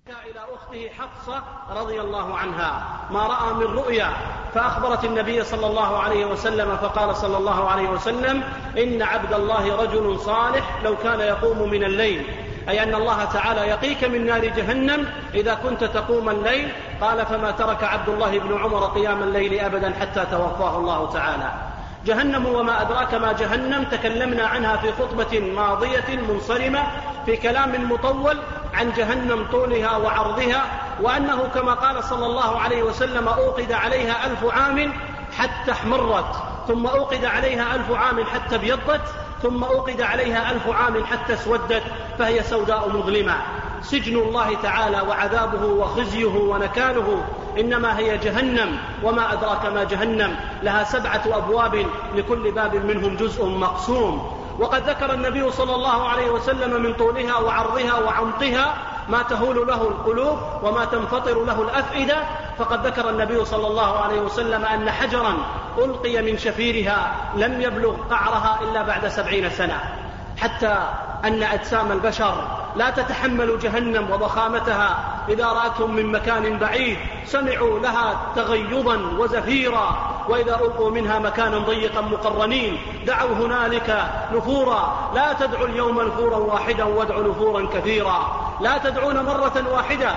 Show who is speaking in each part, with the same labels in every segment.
Speaker 1: إلى أخته حفصة رضي الله عنها ما رأى من رؤيا، فأخبرت النبي صلى الله عليه وسلم فقال صلى الله عليه وسلم: إن عبد الله رجل صالح لو كان يقوم من الليل، أي أن الله تعالى يقيك من نار جهنم إذا كنت تقوم الليل. قال: فما ترك عبد الله بن عمر قيام الليل أبدا حتى توفاه الله تعالى. جهنم وما أدراك ما جهنم، تكلمنا عنها في خطبة ماضية منصرمة في كلام مطول عن جهنم طولها وعرضها، وأنه كما قال صلى الله عليه وسلم: أوقد عليها 1000 عام حتى احمرت، ثم أوقد عليها 1000 عام حتى ابيضت، ثم أوقد عليها 1000 عام حتى اسودت، فهي سوداء مظلمة. سجن الله تعالى وعذابه وخزيه ونكاله إنما هي جهنم، وما أدراك ما جهنم، لها 7 أبواب لكل باب منهم جزء مقسوم. وقد ذكر النبي صلى الله عليه وسلم من طولها وعرضها وعمقها ما تهول له القلوب وما تنفطر له الأفئدة. فقد ذكر النبي صلى الله عليه وسلم أن حجرا ألقي من شفيرها لم يبلغ قعرها إلا بعد 70 سنة، حتى أن أجسام البشر لا تتحمل جهنم وضخامتها، إذا رأتهم من مكان بعيد سمعوا لها تغيظا وزفيرا، وإذا ألقوا منها مكانا ضيقا مقرنين دعوا هنالك نفورا. لا تدعوا اليوم نفورا واحدا وادعوا نفورا كثيرا، لا تدعون مرة واحدة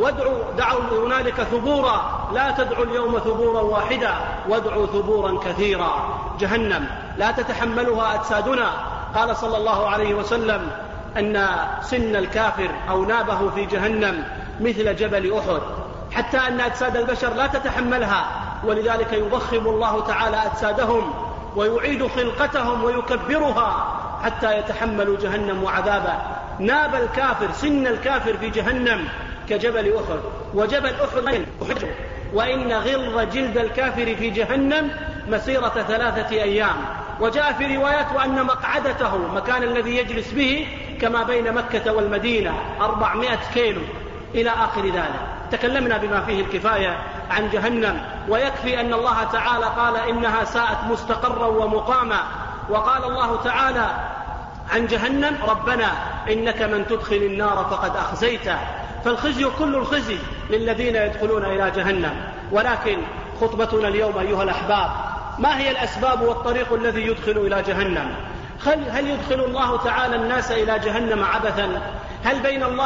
Speaker 1: دعوا هنالك ثبورا، لا تدعوا اليوم ثبورا واحدا وادعوا ثبورا كثيرا. جهنم لا تتحملها أجسادنا. قال صلى الله عليه وسلم أن سن الكافر أو نابه في جهنم مثل جبل أحد، حتى أن أجساد البشر لا تتحملها، ولذلك يضخم الله تعالى أجسادهم ويعيد خلقتهم ويكبرها حتى يتحملوا جهنم وعذابه. ناب الكافر، سن الكافر في جهنم كجبل أحد، وجبل أحد وإن غلظ جلد الكافر في جهنم مسيرة 3 أيام. وجاء في روايات وأن مقعدته، مكان الذي يجلس به، كما بين مكة والمدينة 400 كيلو إلى آخر ذلك. تكلمنا بما فيه الكفاية عن جهنم، ويكفي أن الله تعالى قال إنها ساءت مستقرا ومقاما. وقال الله تعالى عن جهنم: ربنا إنك من تدخل النار فقد أخزيته. فالخزي كل الخزي للذين يدخلون إلى جهنم. ولكن خطبتنا اليوم أيها الأحباب: ما هي الأسباب والطريق الذي يدخل إلى جهنم؟ هل يدخل الله تعالى الناس إلى جهنم عبثا؟ هل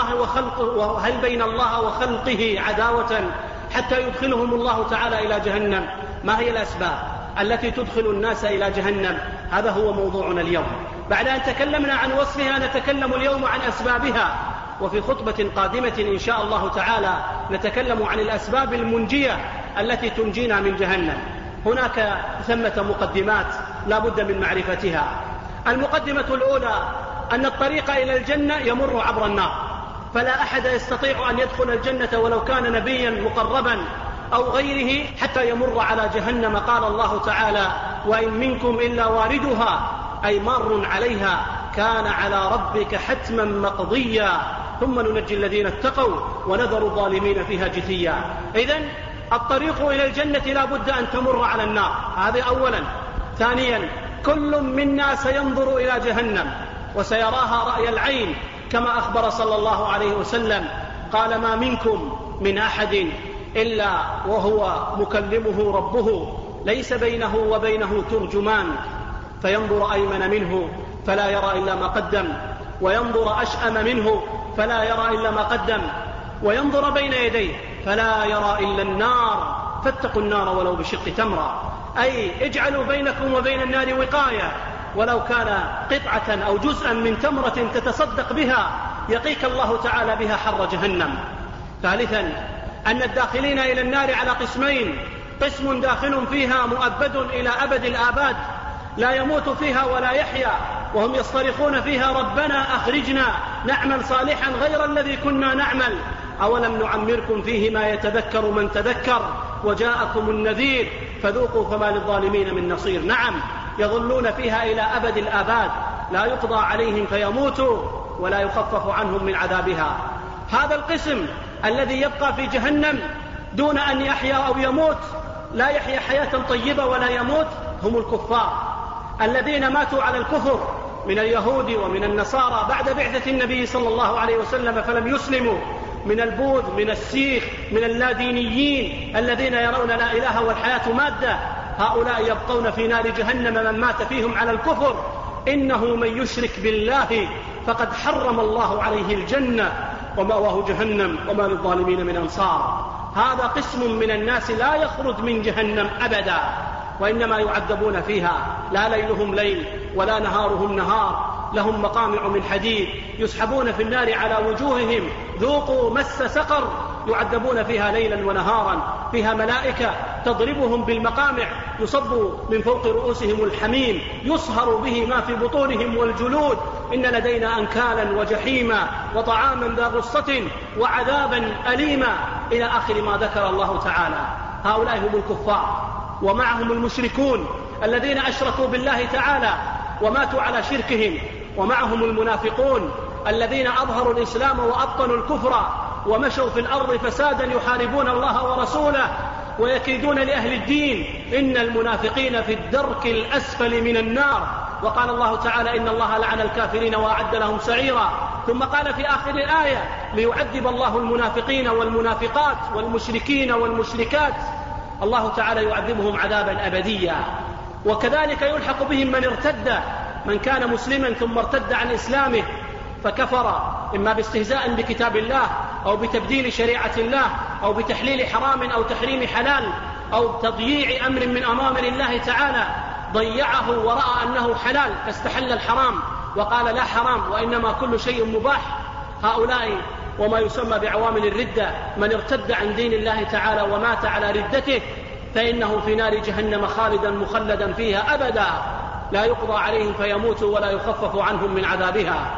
Speaker 1: بين الله وخلقه عداوة حتى يدخلهم الله تعالى إلى جهنم؟ ما هي الأسباب التي تدخل الناس إلى جهنم؟ هذا هو موضوعنا اليوم. بعد أن تكلمنا عن وصفها نتكلم اليوم عن أسبابها، وفي خطبة قادمة إن شاء الله تعالى نتكلم عن الأسباب المنجية التي تنجينا من جهنم. هناك ثمة مقدمات لا بد من معرفتها. المقدمة الأولى أن الطريق إلى الجنة يمر عبر النار، فلا أحد يستطيع أن يدخل الجنة ولو كان نبيا مقربا أو غيره حتى يمر على جهنم. قال الله تعالى: وإن منكم إلا واردها، أي مار عليها، كان على ربك حتما مقضيا، ثم ننجي الذين اتقوا ونذر الظالمين فيها جثيا. إذن الطريق إلى الجنة لا بد أن تمر على النار، هذا أولا. ثانيا، كل منا سينظر إلى جهنم وسيراها رأي العين، كما أخبر صلى الله عليه وسلم قال: ما منكم من أحد إلا وهو مكلمه ربه، ليس بينه وبينه ترجمان، فينظر أيمن منه فلا يرى إلا ما قدم، وينظر أشأم منه فلا يرى إلا ما قدم، وينظر بين يديه فلا يرى إلا النار، فاتقوا النار ولو بشق تمرة. أي اجعلوا بينكم وبين النار وقاية، ولو كان قطعة أو جزءا من تمرة تتصدق بها يقيك الله تعالى بها حر جهنم. ثالثا، أن الداخلين إلى النار على قسمين: قسم داخل فيها مؤبد إلى أبد الآباد لا يموت فيها ولا يحيا، وهم يصطرخون فيها: ربنا أخرجنا نعمل صالحا غير الذي كنا نعمل، أولم نعمركم فيه ما يتذكر من تذكر وجاءكم النذير فذوقوا فما للظالمين من نصير. نعم، يظلون فيها إلى أبد الآباد، لا يقضى عليهم فيموتوا ولا يخفف عنهم من عذابها. هذا القسم الذي يبقى في جهنم دون أن يحيا أو يموت، لا يحيا حياة طيبة ولا يموت، هم الكفار الذين ماتوا على الكفر من اليهود ومن النصارى بعد بعثة النبي صلى الله عليه وسلم فلم يسلموا، من البوذ، من السيخ، من اللادينيين الذين يرون لا إله والحياة مادة، هؤلاء يبقون في نار جهنم من مات فيهم على الكفر. إنه من يشرك بالله فقد حرم الله عليه الجنة ومأواه جهنم وما للظالمين من أنصار. هذا قسم من الناس لا يخرج من جهنم أبدا، وإنما يعذبون فيها، لا ليلهم ليل ولا نهارهم نهار، لهم مقامع من حديد يسحبون في النار على وجوههم ذوقوا مس سقر، يعذبون فيها ليلا ونهارا، فيها ملائكة تضربهم بالمقامع، يصب من فوق رؤوسهم الحميم يصهر به ما في بطونهم والجلود. إن لدينا أنكالا وجحيما وطعاما ذا غصة وعذابا أليما إلى آخر ما ذكر الله تعالى. هؤلاء هم الكفار، ومعهم المشركون الذين أشركوا بالله تعالى وماتوا على شركهم، ومعهم المنافقون الذين أظهروا الإسلام وأبطنوا الكفر ومشوا في الأرض فسادا يحاربون الله ورسوله ويكيدون لأهل الدين. إن المنافقين في الدرك الأسفل من النار. وقال الله تعالى إن الله لعن الكافرين وأعد لهم سعيرا. ثم قال في آخر الآية ليعذب الله المنافقين والمنافقات والمشركين والمشركات، الله تعالى يعذبهم عذابا أبديا. وكذلك يلحق بهم من ارتد، من كان مسلما ثم ارتد عن إسلامه فكفر، إما باستهزاء بكتاب الله أو بتبديل شريعة الله أو بتحليل حرام أو تحريم حلال أو تضييع أمر من أوامر الله تعالى، ضيعه ورأى أنه حلال فاستحل الحرام وقال لا حرام وإنما كل شيء مباح. هؤلاء وما يسمى بعوامل الردة، من ارتد عن دين الله تعالى ومات على ردته فإنه في نار جهنم خالدا مخلدا فيها أبدا، لا يقضى عليهم فيموتوا ولا يخفف عنهم من عذابها.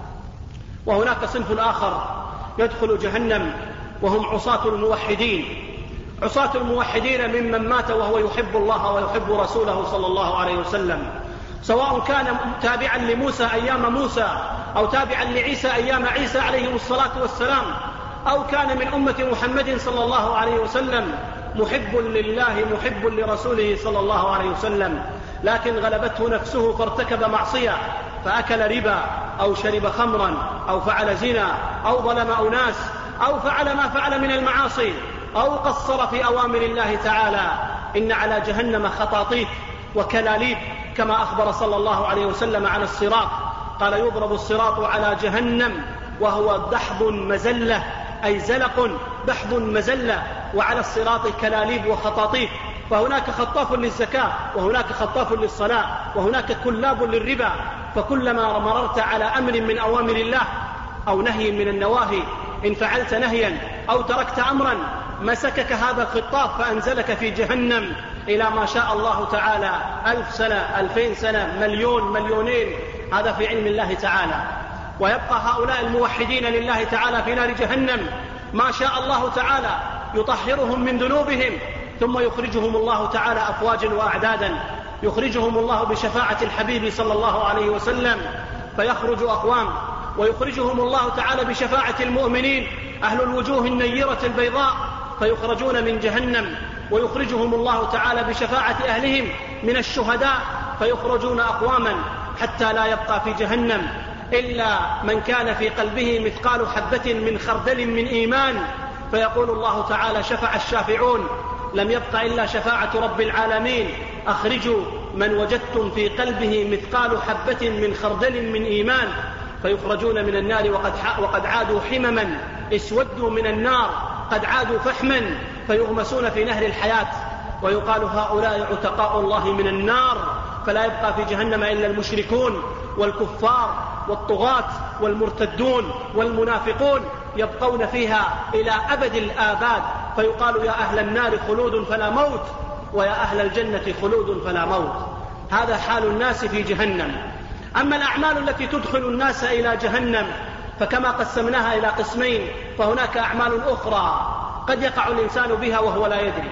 Speaker 1: وهناك صنف آخر يدخل جهنم وهم عصاة الموحدين. عصاة الموحدين ممن مات وهو يحب الله ويحب رسوله صلى الله عليه وسلم، سواء كان تابعا لموسى أيام موسى أو تابعا لعيسى أيام عيسى عليه الصلاة والسلام، أو كان من أمة محمد صلى الله عليه وسلم، محب لله محب لرسوله صلى الله عليه وسلم، لكن غلبته نفسه فارتكب معصية فأكل ربا أو شرب خمرا أو فعل زنا أو ظلم أناس أو فعل ما فعل من المعاصي أو قصر في أوامر الله تعالى. إن على جهنم خطاطيف وكلاليب كما أخبر صلى الله عليه وسلم عن الصراط، قال يضرب الصراط على جهنم وهو دحض مزلة، أي زلق دحض مزلة، وعلى الصراط كلاليب وخطاطيف. فهناك خطاف للزكاة وهناك خطاف للصلاة وهناك كلاب للربا. فكلما مررت على أمر من أوامر الله أو نهي من النواهي، إن فعلت نهيا أو تركت أمرا مسكك هذا الخطاف فأنزلك في جهنم إلى ما شاء الله تعالى، 1000 سنة 2000 سنة مليون مليونين، هذا في علم الله تعالى. ويبقى هؤلاء الموحدين لله تعالى في نار جهنم ما شاء الله تعالى يطهرهم من ذنوبهم، ثم يخرجهم الله تعالى أفواجا وأعدادا، يخرجهم الله بشفاعة الحبيب صلى الله عليه وسلم فيخرج أقوام، ويخرجهم الله تعالى بشفاعة المؤمنين أهل الوجوه النيرة البيضاء فيخرجون من جهنم، ويخرجهم الله تعالى بشفاعة أهلهم من الشهداء فيخرجون أقواما، حتى لا يبقى في جهنم إلا من كان في قلبه مثقال حبة من خردل من إيمان، فيقول الله تعالى شفع الشافعون لم يبق إلا شفاعة رب العالمين، أخرجوا من وجدتم في قلبه مثقال حبة من خردل من إيمان، فيخرجون من النار وقد عادوا حمما اسودوا من النار، قد عادوا فحما، فيغمسون في نهر الحياة، ويقال هؤلاء عتقاء الله من النار، فلا يبقى في جهنم إلا المشركون والكفار والطغاة والمرتدون والمنافقون، يبقون فيها إلى أبد الآباد. فيقال يا أهل النار خلود فلا موت، ويا أهل الجنة خلود فلا موت. هذا حال الناس في جهنم. أما الأعمال التي تدخل الناس إلى جهنم فكما قسمناها إلى قسمين، فهناك أعمال أخرى قد يقع الإنسان بها وهو لا يدري.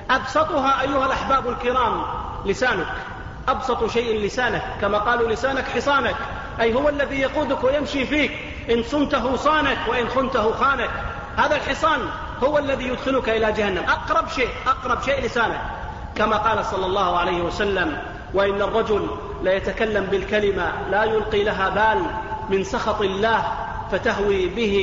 Speaker 1: أبسطها أيها الأحباب الكرام لسانك، أبسط شيء لسانك، كما قالوا لسانك حصانك، أي هو الذي يقودك ويمشي فيك، إن صنته صانك وإن خنته خانك. هذا الحصان هو الذي يدخلك إلى جهنم، أقرب شيء لسانك، كما قال صلى الله عليه وسلم وإن الرجل ليتكلم بالكلمة لا يلقي لها بال من سخط الله فتهوي به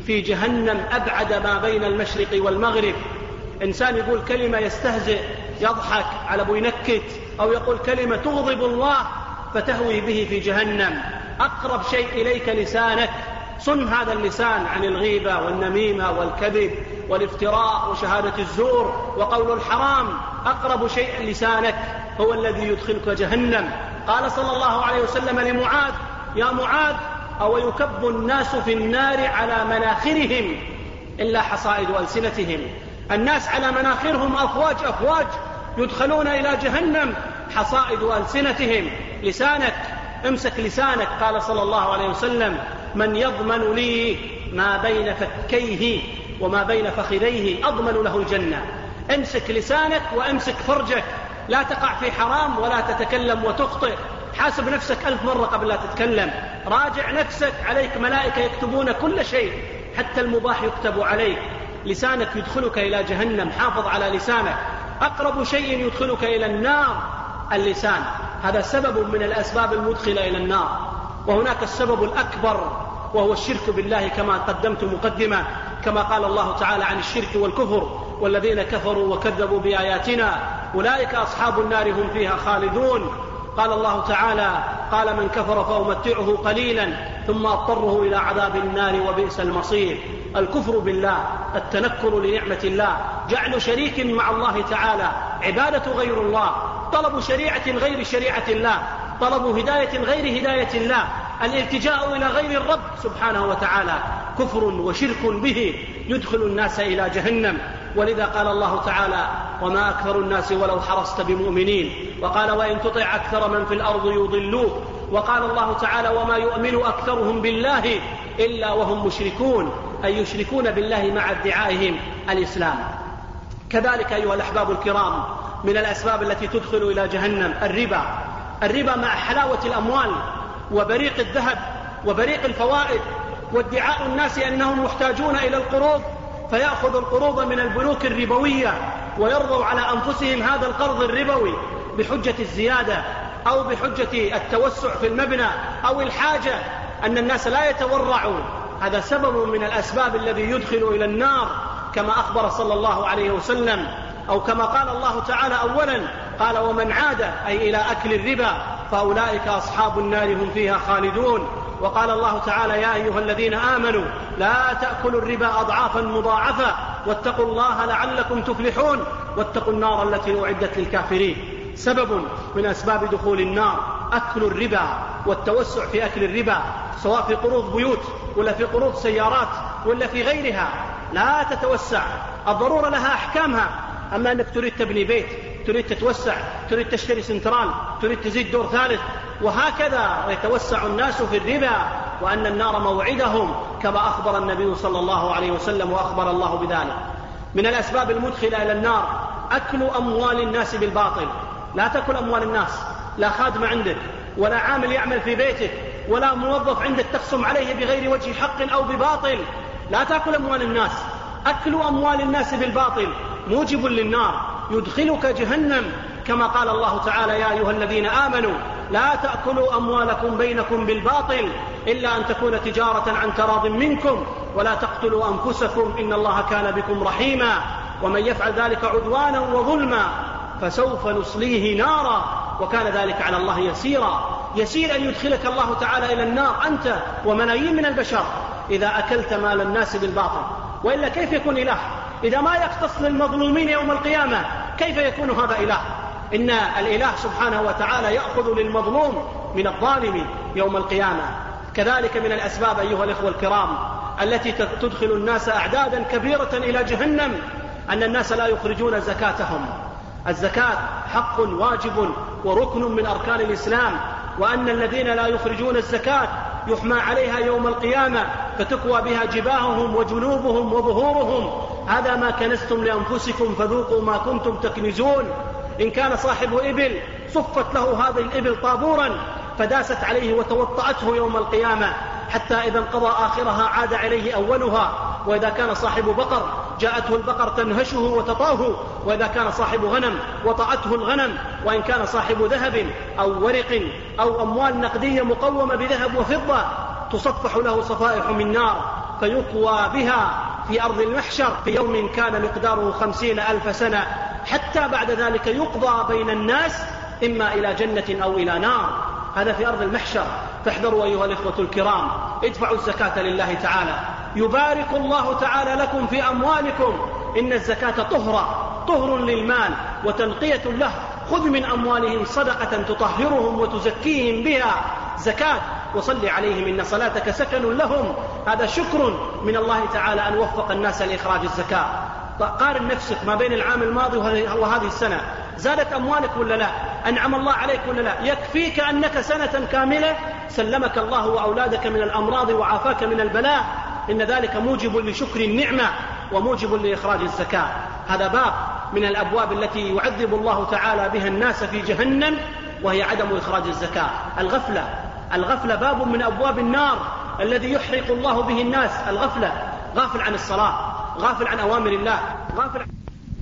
Speaker 1: في جهنم أبعد ما بين المشرق والمغرب. إنسان يقول كلمة يستهزئ يضحك على أبو ينكت، أو يقول كلمة تغضب الله فتهوي به في جهنم. أقرب شيء إليك لسانك، صن هذا اللسان عن الغيبة والنميمة والكذب والافتراء وشهادة الزور وقول الحرام. أقرب شيء لسانك هو الذي يدخلك جهنم. قال صلى الله عليه وسلم لمعاذ: يا معاذ، أو يكب الناس في النار على مناخرهم إلا حصائد ألسنتهم. الناس على مناخرهم أفواج أفواج يدخلون إلى جهنم، حصائد ألسنتهم. لسانك، امسك لسانك. قال صلى الله عليه وسلم: من يضمن لي ما بين فكيه وما بين فخذيه أضمن له الجنة. امسك لسانك وامسك فرجك، لا تقع في حرام ولا تتكلم وتخطئ. حاسب نفسك 1000 مرة قبل لا تتكلم. راجع نفسك، عليك ملائكة يكتبون كل شيء، حتى المباح يكتب عليك. لسانك يدخلك إلى جهنم، حافظ على لسانك. أقرب شيء يدخلك إلى النار اللسان، هذا سبب من الأسباب المدخلة إلى النار. وهناك السبب الأكبر وهو الشرك بالله، كما قدمت مقدمة، كما قال الله تعالى عن الشرك والكفر: والذين كفروا وكذبوا بآياتنا أولئك أصحاب النار هم فيها خالدون. قال الله تعالى: قال من كفر فأمتعه قليلا ثم أضطره إلى عذاب النار وبئس المصير. الكفر بالله، التنكر لنعمة الله، جعل شريك مع الله تعالى، عبادة غير الله، طلب شريعة غير شريعة الله، طلب هداية غير هداية الله، الالتجاء إلى غير الرب سبحانه وتعالى، كفر وشرك به يدخل الناس إلى جهنم. ولذا قال الله تعالى: وما أكثر الناس ولو حرصت بمؤمنين. وقال: وإن تطع أكثر من في الأرض يضلوك. وقال الله تعالى: وما يؤمن أكثرهم بالله إلا وهم مشركون، أي يشركون بالله مع ادعائهم الإسلام. كذلك أيها الأحباب الكرام، من الأسباب التي تدخل إلى جهنم الربا. الربا مع حلاوة الأموال وبريق الذهب وبريق الفوائد، وادعاء الناس أنهم محتاجون إلى القروض، فيأخذ القروض من البنوك الربوية ويرضوا على أنفسهم هذا القرض الربوي بحجة الزيادة أو بحجة التوسع في المبنى أو الحاجة، أن الناس لا يتورعون. هذا سبب من الأسباب الذي يدخل إلى النار، كما أخبر صلى الله عليه وسلم، أو كما قال الله تعالى أولا، قال: ومن عاد أي إلى أكل الربا فأولئك أصحاب النار هم فيها خالدون. وقال الله تعالى: يا أيها الذين آمنوا لا تأكلوا الربا أضعافا مضاعفة واتقوا الله لعلكم تفلحون واتقوا النار التي أعدت للكافرين. سبب من أسباب دخول النار أكل الربا والتوسع في أكل الربا، سواء في قروض بيوت ولا في قروض سيارات ولا في غيرها. لا تتوسع، الضرورة لها أحكامها. أما أنك تريد تبني بيت، تريد تتوسع، تريد تشتري سنترال، تريد تزيد دور ثالث، وهكذا يتوسع الناس في الربا، وأن النار موعدهم، كما أخبر النبي صلى الله عليه وسلم وأخبر الله بذلك. من الأسباب المدخلة إلى النار أكل أموال الناس بالباطل. لا تأكل أموال الناس، لا خادم عندك ولا عامل يعمل في بيتك ولا موظف عندك تخصم عليه بغير وجه حق أو بباطل. لا تأكل أموال الناس. أكل أموال الناس بالباطل موجب للنار، يدخلك جهنم، كما قال الله تعالى: يا أيها الذين آمنوا لا تأكلوا أموالكم بينكم بالباطل إلا أن تكون تجارة عن تراض منكم ولا تقتلوا أنفسكم إن الله كان بكم رحيما ومن يفعل ذلك عدوانا وظلما فسوف نصليه نارا وكان ذلك على الله يسيرا. يسير أن يدخلك الله تعالى إلى النار أنت وملايين من البشر إذا أكلت مال الناس بالباطل. وإلا كيف يكون إله؟ إذا ما يختص للمظلومين يوم القيامة كيف يكون هذا إله؟ إن الإله سبحانه وتعالى يأخذ للمظلوم من الظالم يوم القيامة. كذلك من الأسباب أيها الإخوة الكرام التي تدخل الناس أعدادا كبيرة إلى جهنم أن الناس لا يخرجون زكاتهم. الزكاة حق واجب وركن من أركان الإسلام، وأن الذين لا يخرجون الزكاة يحمى عليها يوم القيامة فتكوى بها جباههم وجنوبهم وظهورهم. هذا ما كنزتم لأنفسكم فذوقوا ما كنتم تكنزون. إن كان صاحب إبل صفت له هذه الإبل طابورا فداست عليه وتوطأته يوم القيامة حتى إذا انقضى آخرها عاد عليه أولها. وإذا كان صاحب بقر جاءته البقر تنهشه وتطاه، وإذا كان صاحب غنم وطأته الغنم. وإن كان صاحب ذهب أو ورق أو أموال نقدية مقومة بذهب وفضة تصفح له صفائح من نار فيطوى بها في أرض المحشر في يوم كان مقداره 50,000 سنة، حتى بعد ذلك يقضى بين الناس إما إلى جنة أو إلى نار. هذا في أرض المحشر. فاحذروا أيها الإخوة الكرام، ادفعوا الزكاة لله تعالى، يبارك الله تعالى لكم في أموالكم. إن الزكاة طهر للمال وتنقية له. خذ من أموالهم صدقة تطهرهم وتزكيهم بها زكاة، وصل عليهم إن صلاتك سكن لهم. هذا شكر من الله تعالى أن وفق الناس لإخراج الزكاة. قارن نفسك ما بين العام الماضي وهذه السنة، زادت أموالك ولا لا؟ أنعم الله عليك ولا لا؟ يكفيك أنك سنة كاملة سلمك الله وأولادك من الأمراض وعافاك من البلاء. إن ذلك موجب لشكر النعمة وموجب لإخراج الزكاة. هذا باب من الأبواب التي يعذب الله تعالى بها الناس في جهنم، وهي عدم إخراج الزكاة. الغفلة باب من أبواب النار الذي يحرق الله به الناس. الغفلة، غافل عن الصلاة، غافل عن أوامر الله، غافل عن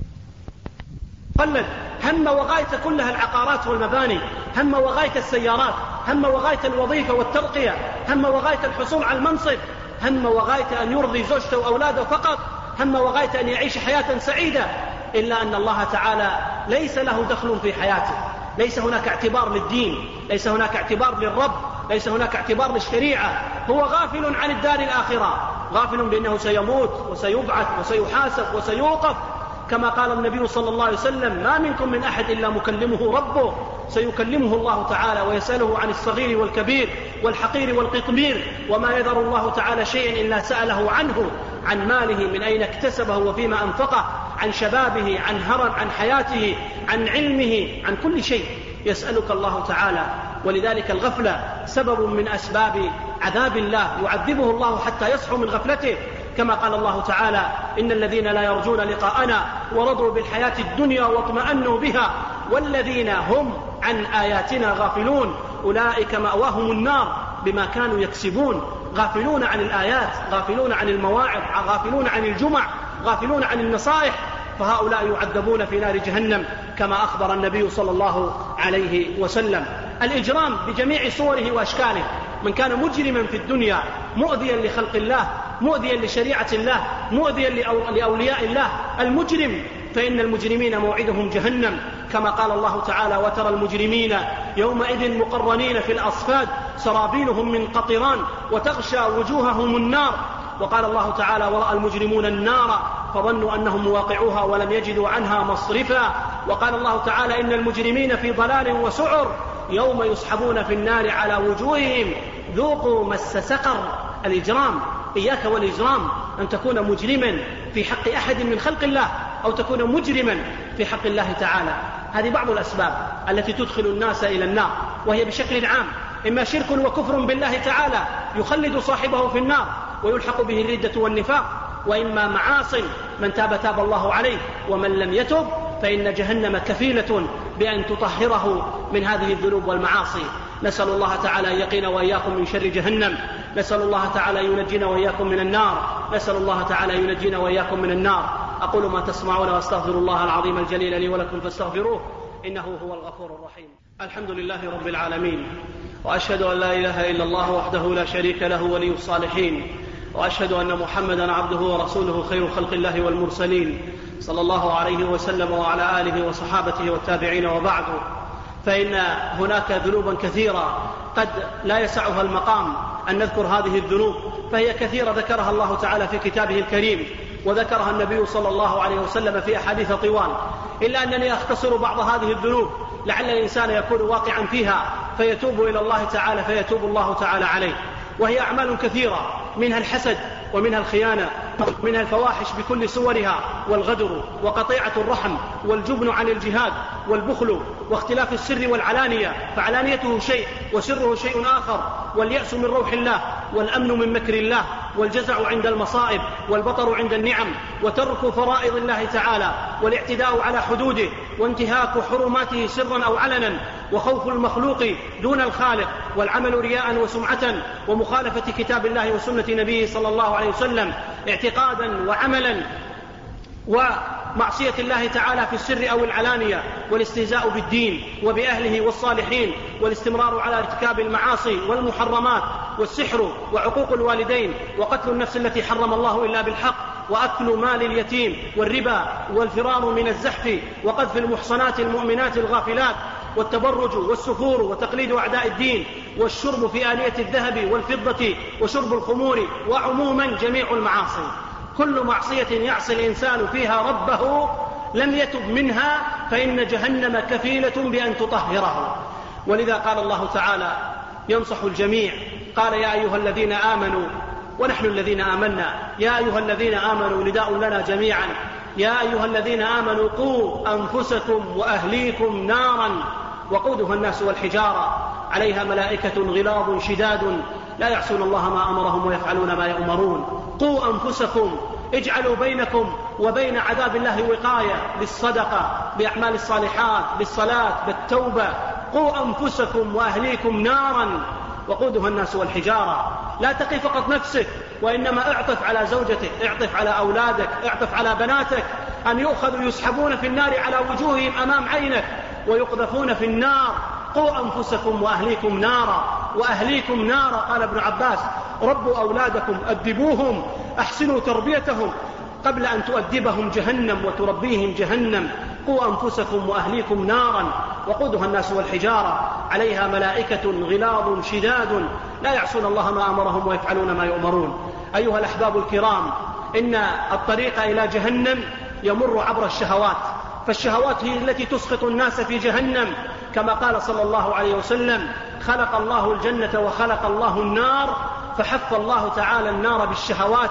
Speaker 1: قلد هم وغاية كلها العقارات والمباني، هم وغاية السيارات، هم وغاية الوظيفة والترقية، هم وغاية الحصول على المنصب، هم وغاية أن يرضي زوجته وأولاده فقط، هم وغاية أن يعيش حياة سعيدة، إلا أن الله تعالى ليس له دخل في حياته. ليس هناك اعتبار للدين، ليس هناك اعتبار للرب، ليس هناك اعتبار للشريعة. هو غافل عن الدار الآخرة، غافل بأنه سيموت وسيبعث وسيحاسب وسيوقف، كما قال النبي صلى الله عليه وسلم: ما منكم من أحد إلا مكلمه ربه. سيكلمه الله تعالى ويسأله عن الصغير والكبير والحقير والقطمير، وما يذر الله تعالى شيئا إلا سأله عنه، عن ماله من أين اكتسبه وفيما أنفقه، عن شبابه، عن هرم، عن حياته، عن علمه، عن كل شيء يسألك الله تعالى. ولذلك الغفلة سبب من أسباب عذاب الله، يعذبه الله حتى يصحوا من غفلته، كما قال الله تعالى: إن الذين لا يرجون لقاءنا ورضوا بالحياة الدنيا واطمأنوا بها والذين هم عن آياتنا غافلون أولئك مأواهم النار بما كانوا يكسبون. غافلون عن الآيات، غافلون عن المواعظ، غافلون عن الجمع، غافلون عن النصائح، فهؤلاء يعذبون في نار جهنم كما أخبر النبي صلى الله عليه وسلم. الإجرام بجميع صوره وأشكاله، من كان مجرما في الدنيا مؤذيا لخلق الله، مؤذيا لشريعة الله، مؤذيا لأولياء الله، المجرم، فإن المجرمين موعدهم جهنم، كما قال الله تعالى: وترى المجرمين يومئذ مقرنين في الأصفاد سرابيلهم من قطران وتغشى وجوههم النار. وقال الله تعالى: ورأى المجرمون النار فظنوا أنهم مواقعوها ولم يجدوا عنها مصرفا. وقال الله تعالى: إن المجرمين في ضلال وسعر يوم يسحبون في النار على وجوههم ذوقوا مس سقر. الإجرام، إياك والإجرام، أن تكون مجرما في حق أحد من خلق الله أو تكون مجرما في حق الله تعالى. هذه بعض الأسباب التي تدخل الناس إلى النار، وهي بشكل عام إما شرك وكفر بالله تعالى يخلد صاحبه في النار ويلحق به الردة والنفاق، وإما معاصٍ من تاب الله عليه، ومن لم يتب فإن جهنم كفيلة بأن تطهره من هذه الذنوب والمعاصي. نسأل الله تعالى أن يقينا وإياكم من شر جهنم، نسأل الله تعالى أن ينجينا وإياكم من النار، نسأل الله تعالى أن ينجينا وإياكم من النار. أقول ما تسمعون وأستغفر الله العظيم الجليل لي ولكم فاستغفروه إنه هو الغفور الرحيم. الحمد لله رب العالمين، وأشهد أن لا إله إلا الله وحده لا شريك له ولي الصالحين، وأشهد أن محمدا عبده ورسوله خير خلق الله والمرسلين، صلى الله عليه وسلم وعلى آله وصحابته والتابعين. وبعد، فإن هناك ذنوبا كثيرة قد لا يسعها المقام أن نذكر هذه الذنوب، فهي كثيرة ذكرها الله تعالى في كتابه الكريم، وذكرها النبي صلى الله عليه وسلم في أحاديث طوال، إلا أنني أختصر بعض هذه الذنوب لعل الإنسان يكون واقعا فيها فيتوب إلى الله تعالى فيتوب الله تعالى عليه. وهي أعمال كثيرة، منها الحسد، ومنها الخيانة، منها الفواحش بكل صورها، والغدر، وقطيعة الرحم، والجبن عن الجهاد، والبخل، واختلاف السر والعلانية، فعلانيته شيء وسره شيء آخر، واليأس من روح الله، والأمن من مكر الله، والجزع عند المصائب، والبطر عند النعم، وترك فرائض الله تعالى، والاعتداء على حدوده، وانتهاك حرماته سرا أو علنا، وخوف المخلوق دون الخالق، والعمل رياء وسمعة، ومخالفة كتاب الله وسنة نبيه صلى الله عليه وسلم اعتقادا وعملا، ومعصية الله تعالى في السر أو العلانية، والاستهزاء بالدين وبأهله والصالحين، والاستمرار على ارتكاب المعاصي والمحرمات، والسحر وعقوق الوالدين وقتل النفس التي حرم الله إلا بالحق وأكل مال اليتيم والربا والفرار من الزحف وقذف المحصنات المؤمنات الغافلات والتبرج والسفور وتقليد أعداء الدين والشرب في آنية الذهب والفضة وشرب الخمور وعموما جميع المعاصي. كل معصية يعصي الإنسان فيها ربه لم يتب منها فإن جهنم كفيلة بأن تطهره. ولذا قال الله تعالى ينصح الجميع قال يا أيها الذين آمنوا، ونحن الذين آمنا، يا أيها الذين آمنوا نداء لنا جميعا، يا أيها الذين آمنوا قوا أنفسكم وأهليكم نارا وقودها الناس والحجارة عليها ملائكة غلاظ شداد لا يعصون الله ما أمرهم ويفعلون ما يؤمرون. قوا أنفسكم، اجعلوا بينكم وبين عذاب الله وقاية بالصدقة، بأعمال الصالحات، بالصلاة، بالتوبة. قوا أنفسكم وأهليكم نارا وقودها الناس والحجارة. لا تقي فقط نفسك، وإنما اعطف على زوجتك، اعطف على أولادك، اعطف على بناتك، أن يؤخذوا يسحبون في النار على وجوههم أمام عينك ويقذفون في النار. قوا أنفسكم وأهليكم نارا، وأهليكم نارا. قال ابن عباس ربوا أولادكم، أدبوهم، أحسنوا تربيتهم قبل أن تؤدبهم جهنم وتربيهم جهنم. قوا أنفسكم وأهليكم نارا وقودها الناس والحجارة عليها ملائكة غلاظ شداد لا يعصون الله ما أمرهم ويفعلون ما يؤمرون. أيها الأحباب الكرام، إن الطريق إلى جهنم يمر عبر الشهوات، فالشهوات هي التي تسقط الناس في جهنم، كما قال صلى الله عليه وسلم خلق الله الجنة وخلق الله النار، فحف الله تعالى النار بالشهوات.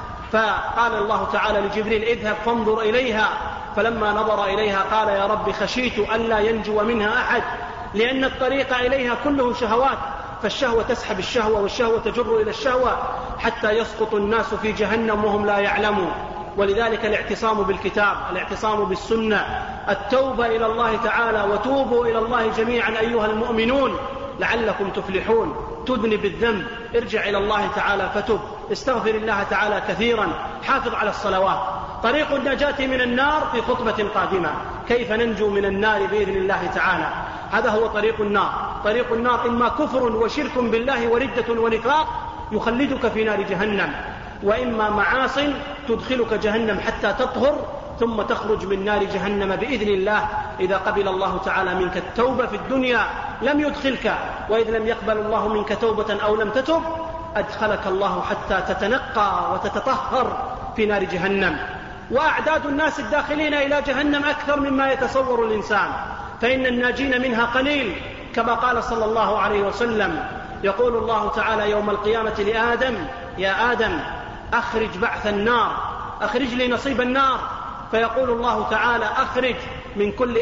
Speaker 1: فقال الله تعالى لجبريل اذهب فانظر إليها، فلما نظر إليها قال يا رب خشيت ألا ينجو منها أحد، لأن الطريق إليها كله شهوات، فالشهوة تسحب الشهوة والشهوة تجر إلى الشهوة حتى يسقط الناس في جهنم وهم لا يعلمون. ولذلك الاعتصام بالكتاب، الاعتصام بالسنة، التوبة إلى الله تعالى، وتوبوا إلى الله جميعا أيها المؤمنون لعلكم تفلحون. تدني بالذنب، ارجع إلى الله تعالى فتب، استغفر الله تعالى كثيرا، حافظ على الصلوات. طريق النجاة من النار في خطبة قادمة، كيف ننجو من النار بإذن الله تعالى. هذا هو طريق النار. طريق النار إما كفر وشرك بالله وردة ونفاق يخلدك في نار جهنم، وإما معاص تدخلك جهنم حتى تطهر ثم تخرج من نار جهنم بإذن الله. إذا قبل الله تعالى منك التوبة في الدنيا لم يدخلك، وإذ لم يقبل الله منك توبة أو لم تتب أدخلك الله حتى تتنقى وتتطهر في نار جهنم. وأعداد الناس الداخلين إلى جهنم أكثر مما يتصور الإنسان، فإن الناجين منها قليل، كما قال صلى الله عليه وسلم يقول الله تعالى يوم القيامة لآدم يا آدم أخرج بعث النار، أخرج لي نصيب النار، فيقول الله تعالى أخرج من كل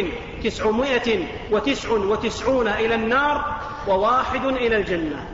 Speaker 1: 1999 إلى النار وواحد إلى الجنة.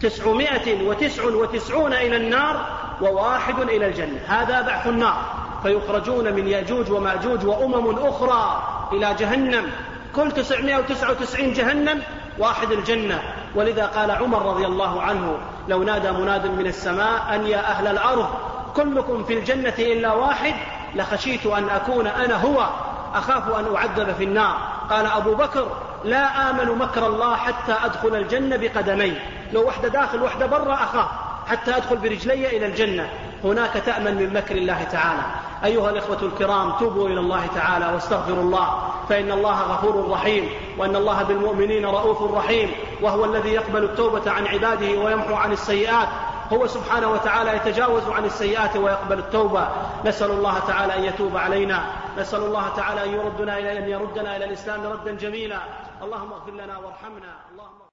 Speaker 1: 999 إلى النار وواحد إلى الجنة. هذا بعث النار، فيخرجون من يأجوج ومأجوج وأمم أخرى إلى جهنم، كل 999 جهنم، واحد الجنة. ولذا قال عمر رضي الله عنه لو نادى مناد من السماء أن يا أهل الأرض كلكم في الجنة إلا واحد لخشيت أن أكون أنا هو، أخاف أن أعذب في النار. قال أبو بكر لا آمن مكر الله حتى أدخل الجنة بقدمي، لو وحدة داخل وحدة برا أخاف حتى أدخل برجلي إلى الجنة. هناك تأمن من مكر الله تعالى. أيها الإخوة الكرام، توبوا إلى الله تعالى واستغفروا الله، فإن الله غفور رحيم، وأن الله بالمؤمنين رؤوف رحيم، وهو الذي يقبل التوبة عن عباده ويمحو عن السيئات. هو سبحانه وتعالى يتجاوز عن السيئات ويقبل التوبة. نسأل الله تعالى أن يتوب علينا، نسأل الله تعالى أن يردنا إلى الإسلام ردا جميلا. اللهم اغفر لنا وارحمنا.